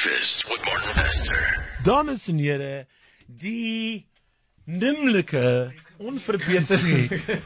Breakfast with Martin Vester. Dames en heren, die nimmerlijke, onverbeterlijke,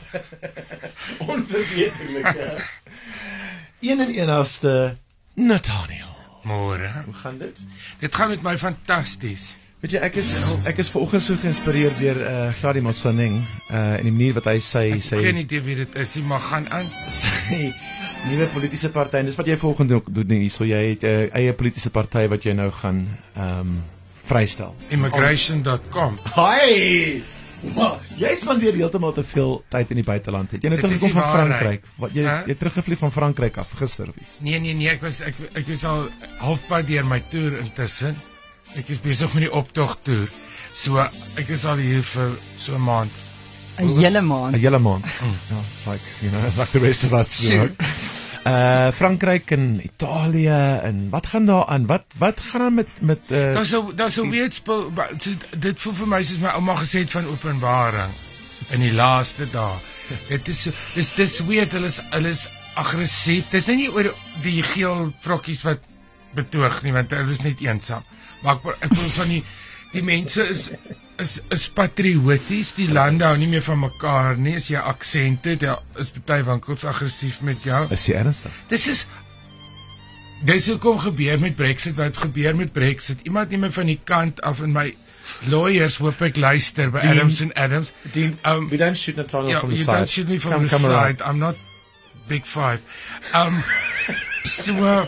een en enigste Nathaniel. Môre. Hoe gaan dit? Dit gaan met my fantasties. Weet jy, ek is vanoggend so geïnspireerd deur Gladys Motsoeneng en die manier wat hy Ek geen idee wie dit is, maar gaan aan. sy nuwe politieke party, en dis wat jy vanoggend ook doen hierso, jy het 'n eie politieke party wat jy nou gaan vrystel. Immigration.com. Hi! Jy spandeer heeltemal te veel tyd in die buiteland. Het jy nou Dit is teruggekom van die waarheid. Frankryk? Wat jy teruggevlieg van Frankryk af gister of iets? Nee, ek was al halfpad deur my toer intussen. Ek is besig met die optogtoer. So ek is al hier vir so 'n maand. 'n hele maand. 'n hele maand. Ja, it's like, it's like the rest of us. You know? Frankryk en Italië en wat gaan daar aan? Wat gaan aan met Daar's 'n weird spul, dit voel vir my soos my ouma gesê het van Openbaring in die laaste dae. Dit is weird, hulle is aggressief. Dis nie oor die geel vrokkies wat betoog nie, want hulle is net eensaam. Maar ek voel van die mense is patrioties, die lande hou nie meer van mekaar nie, as jy aksente, daar is party winkels aggressief met jou. Is jy ernstig? Dis hoekom gebeur met Brexit, wat gebeur met Brexit. Iemand neem my van die kant af en my lawyers hoop ek luister by Adams & Adams. We don't shoot Nathaniel from the you side. don't shoot me from the come side. around. I'm not Big Five. So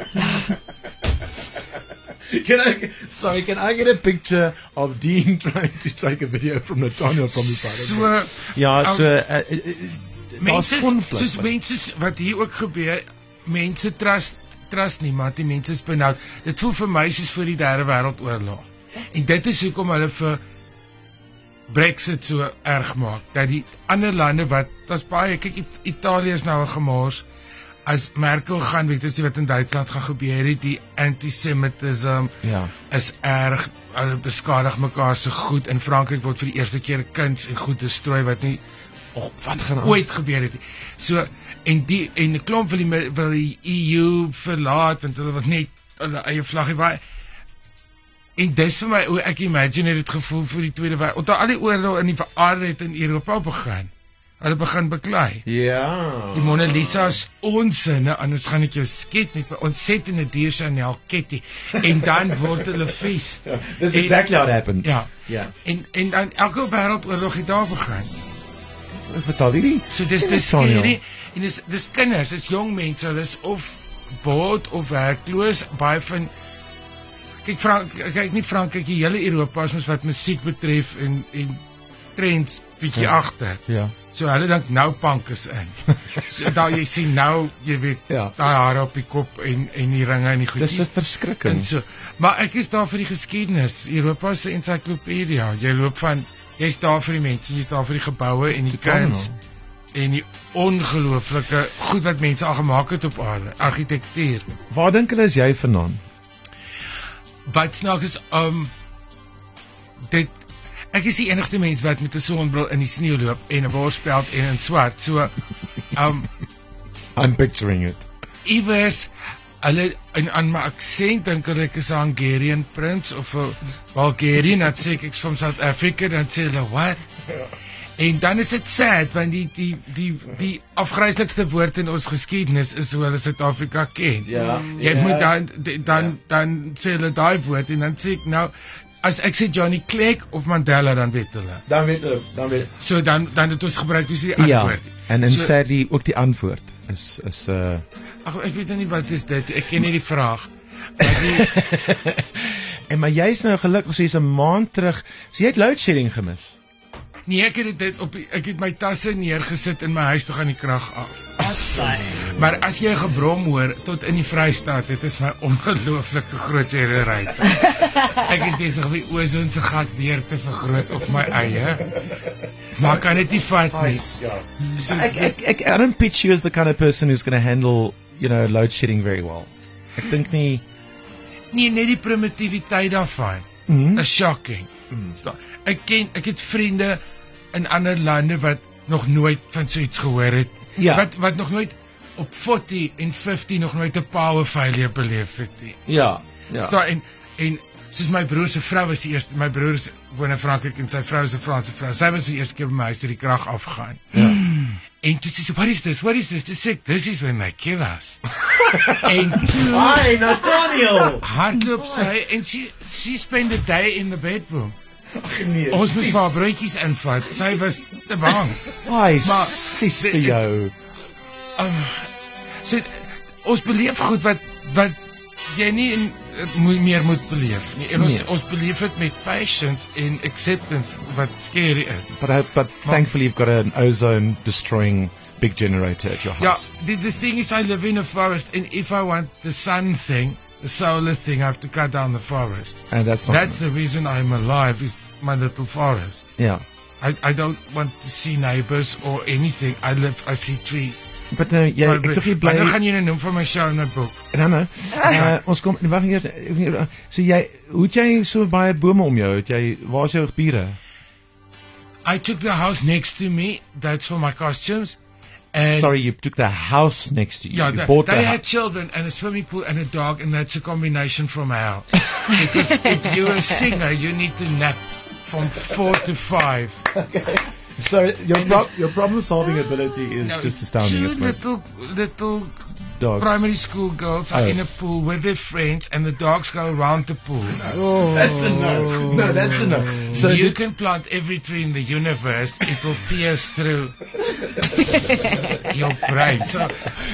Can I get a picture of Dean trying to take a video from Nathaniel from the side? mense wat hier ook gebeur, mense trust niemand, die mense is benoud. Dit voel vir my soos vir die Derde Wêreldoorlog. En dit is hoekom hulle vir Brexit so erg maak, dat die ander lande daar's baie, kyk, Italië is nou 'n gemors. As Merkel gaan, weet jy wat in Duitsland gaan gebeur het, die antisemitisme is erg, hulle beskadig mekaar so goed. In Frankryk word vir die eerste keer kuns en goed destrooi wat nie wat gaan ooit gebeur het. So en 'n klomp wil die EU verlaat want hulle wil net hulle eie vlaggie waai. En dis vir my hoe ek imagine het dit gevoel vir die Tweede Wêreld. Al die oorloë in die aarde het in Europa begin. Hulle begin beklei. Ja. Die Mona Lisa is onsinne, anders gaan ek jou skiet met my ontsettende dier Chanel Ketty. En dan word hulle vies. That's exactly how it happened. Ja. En dan elke wêreldoorlog het daar begin. Vertel hierdie. So dis skerie. En dis kinders, dis jong mense, hulle is of bored of werkloos, baie van kyk nie Frankryk, die hele Europa is mos wat musiek betref en trends bietjie agter. Ja. So hulle dink nou punk is in. So daar jy sien nou, jy weet, daai hare op die kop en die ringe en die goedjies. Dis 'n verskrikking. So, maar ek is daar vir die geskiedenis. Europa se ensiklopedia. Jy's daar vir die mense, jy's daar vir die geboue en die kuns en die ongelooflike goed wat mense al gemaak het op aarde, argitektuur. Waar dink hulle is jy vanaand? Wat snaaks is ek is die enigste mens wat met 'n sonbril in die sneeu loop en 'n borspeld en in swart. So I'm picturing it. Iewers hulle aan my aksent dink ek is 'n Hungarian prins of 'n Bulgarian, dat sê ek from South Africa, dan sê hulle what? En dan is dit sad want die afgryslikste woord in ons geskiedenis is hoe hulle Suid-Afrika ken. Jy moet dan sê hulle daai woord en dan sê ek nou as ek sê Johnny Clegg of Mandela, dan weet hulle. Dan weet. So dan het ons gebruik wie die antwoord. En sadly ook die antwoord is ag ek weet nie wat is dit. Ek ken nie die vraag. Maar jy's nou gelukkig, so jy's 'n maand terug. So jy het load shedding gemis. Nee, ek het my tasse neergesit in my huis toe gaan die krag af. Maar as jy 'n gebrom hoor tot in die Vrystaat, dit is my ongelooflike groot terrorheid. Ek is besig om die ozon se gat weer te vergroot op my eie. Maar kan dit nie vat nie. So I don't pitch you as the kind of person who's going to handle, load shedding very well. Ek dink nie. Nee, net die primitiviteit daarvan. Is shocking. Ek het vriende in ander lande wat nog nooit van so iets gehoor het. Wat nog nooit op 40 en 50 nog nooit 'n power failure beleef het nie. Ja. So, en En soos my broer se vrou was die eerste, my broer woon in Frankryk en sy vrou is 'n Franse vrou. Sy was die eerste keer by my huis toe die krag afgaan. En toe sê sy, what is this? Toe sê ek, this is when they kill us. En toe Hi, Nathaniel. hardloop sy en she spent a day in the bedroom. Ag nee. Ons moes vir haar broodjies invat. Sy was te bang. Hi, Maar- sis vir jou. So ons beleef goed wat jy nie meer moet beleef nie. En ons beleef dit met patience en acceptance wat scary is. But thankfully you've got an ozone destroying big generator at your Yeah, house. the thing is I live in a forest, and if I want the sun thing, the solar thing, I have to cut down the forest. And that's The reason I'm alive, is my little forest. yeah. I don't want to see neighbors or anything. I see trees. But nou ek tog jy bly. Maar nou gaan jy nou noem vir my show notebook. Nou. Ons kom wag eers. So hoe het jy so baie bome om jou? Waar is jou bure? I took the house next to me. That's for my costumes. And Sorry, you took the house next to you. yeah, You bought they the had children and a swimming pool and a dog, and that's a combination from hell. Because if you're a singer, you need to nap from 4 to 5. So your problem solving ability is just astounding. Two little Dogs. primary school girls are in a pool with their friends, and the dogs go around the pool. That's a no. No, that's a no. So You can plant every tree in the universe; it will pierce through your brain. So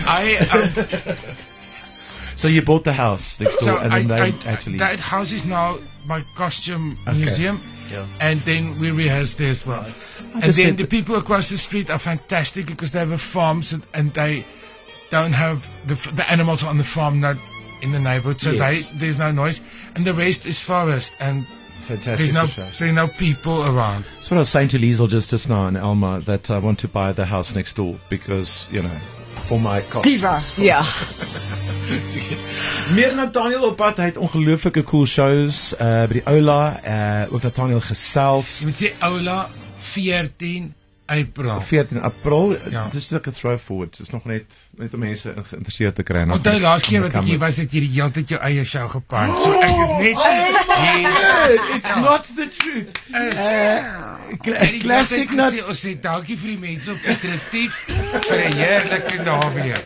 So you bought the house next door, and then that house is now my costume Okay. museum. Yeah. And then we rehearse there as well. And just then said- the people across the street are fantastic because they have a farm, and they don't have the animals on the farm, not in the neighborhood, so Yes. there's no noise, and the rest is forest, and Fantastic situation. there are no people around. That's what I was saying to Liesel just now and Elma, that I want to buy the house next door because, for my cost. Diva. Ja. Meer Nathaniel op pad, hy het ongelooflike cool shows by die Ola, ook Nathaniel gesels. Jy moet sê Ola 14 April. 14 April, Ja. dis ook 'n throw forward. Dis nog net om mense geïnteresseerd te kry. Onthou laas keer wat ek hier was, het jy die hele tyd jou eie show gepan. So ek is net It's not the truth. Classic Nat. Ons sê dankie vir die mense op Petretief vir 'n heerlike naweek.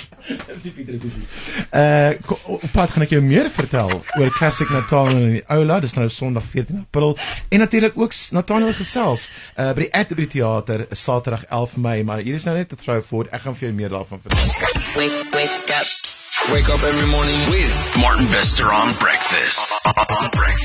Op pad gaan ek jou meer vertel oor Classic Nathaniel in die Ola. Dis nou Sondag 14 April. En natuurlik ook Nathaniel gesels by die Atterbury Theater Saterdag 11 Mei, maar hier is nou net 'n throw forward. Ek gaan vir jou meer daarvan vertel. Wake up every morning with Martin Bester on breakfast.